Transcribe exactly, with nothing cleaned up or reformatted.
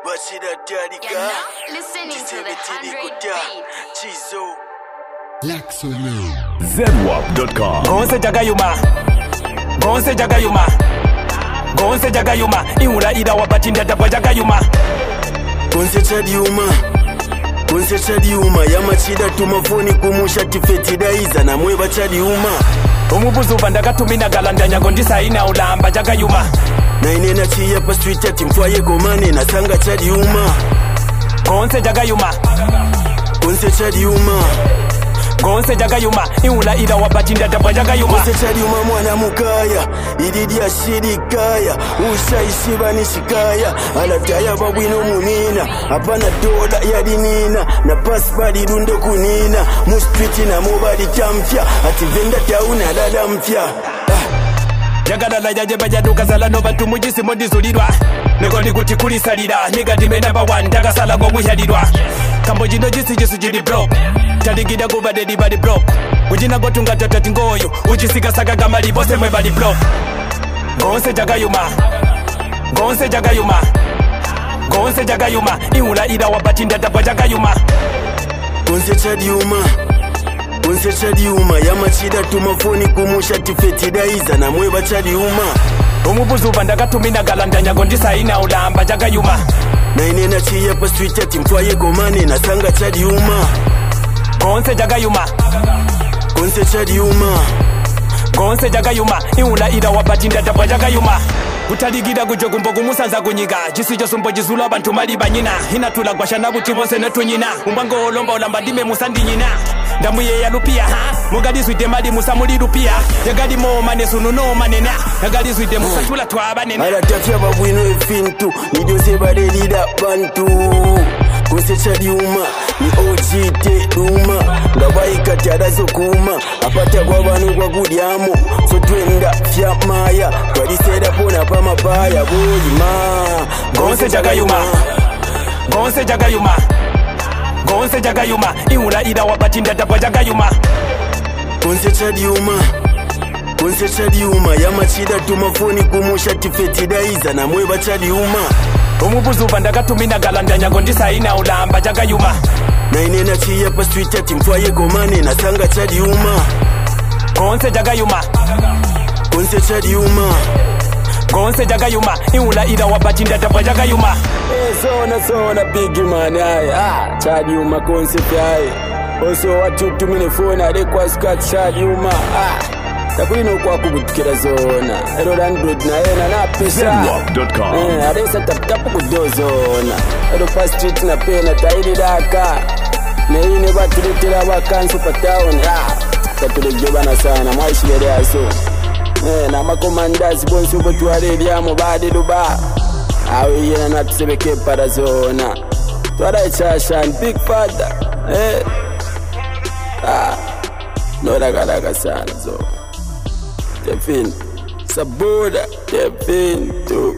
You're not listening to the hundred beats. zedwap dot com. Gonse Jagayuma, Gonse Jagayuma, Gonse Jagayuma, Iula ida wapatinda tapwa Jagayuma. Gonse Chadiuma, Gonse Chadiuma, Yamachida tumafoni kumusha tifetida iza na mweba Chadiuma. Umubuzu bandaka tumina galandanya gondisa ina ulamba Jagayuma. Na inena chiya pa street ati mfwaye gomane na sanga Chadiuma. Gonse Jagayuma, Gonse Chadiuma, Gonse Jagayuma, Iula ida wapatinda tapwa Jagayuma. Gonse Chadiuma mwana mukaya, ididi ya shirikaya, usha ishiba nishikaya, alataya babwino munina, hapana doda ya dinina, na pasbadi dundo kunina, muspiti na mobadi tamfya, ati venda tauna dada mpya. Jagala la jaje bajaduka sala no batu mujisi modi zulidwa. Negoli kuti kuli salida, niga dime number one, daga sala go muhadidwa. Kambo jino jisi jisu jidi block, tadigida go bade di body block. Ujina go tunga tatati ngoyo, ujisika saka gamali bose mwe body block. Gonse Jagayuma, Gonse Jagayuma, Gonse Jagayuma, Iula ida wapatinda tapwa Jagayuma. Gonse Chadiuma, Gonse Chadiuma, Yamachida tumafoni kumusha tifetida iza na mweba Chadiuma. Umubuzu bandaka tumina galandanya gondisa ina ulamba Jagayuma. Na inena chiya pa street ati mfwaye gomane na sanga Chadiuma. Gonse Jagayuma, Gonse Chadiuma, Gonse Jagayuma, Iula ida wapatinda tapwa Jagayuma. Utaligida kujo kumbo kumusanza kunyiga, jisijo sumbo jizula bantu mali banyina. Hina tulagwasha na buti bose netu nyina. Umbango olomba olamba dime musandi nyina. Ndamuye ya lupia ha, mugadi suite mali musamuli lupia. Yagadi mo mane sunu no manena. Yagadi suite musachula tuwa nena. Ala tafya babwino efintu, nijose bade lida bantu. Gonse Chadiuma, ni O G T Duma, ngabai kati adazo kuma, apata kwa banu kwa kudiamo, so twenda fya maya, kwa diseda pona pa mapaya, boyima. Gonse Jagayuma, Gonse Jagayuma, Gonse Jagayuma, Iula ida wapatinda tapwa Jagayuma. Gonse Chadiuma, Gonse Chadiuma, Yamachida tumafoni kumusha tifetida iza na mweba Chadiuma. Umubuzu bandaka tumina galandanya gondisa ina ulamba Jagayuma. Na inena chiya pa street ati mfwaye gomane na sanga Chadiuma. Gonse Jagayuma, Gonse Chadiuma, Gonse Jagayuma, Iula ida wapatinda tapwa Jagayuma. eh zona zona big man aye, ah Chadiuma Gonse fyaye. Oso watu tumine phone ade kwa skat Chadiuma, ah takulino kwa kubutikira zona ero landlord na yena na pesa zedwap dot com. eh adesa tap tap kudozona ero pa street na pena taili daka ne ine batuletera bakansu pa town, ah tatulejo bana sana mwashire yaso eh na makomandazi bonso botwale lyamo bade duba awe yena na tsebeke para zona twala chashan big father eh ah no daga daga sana zo Devin, Saboda, Devin, too.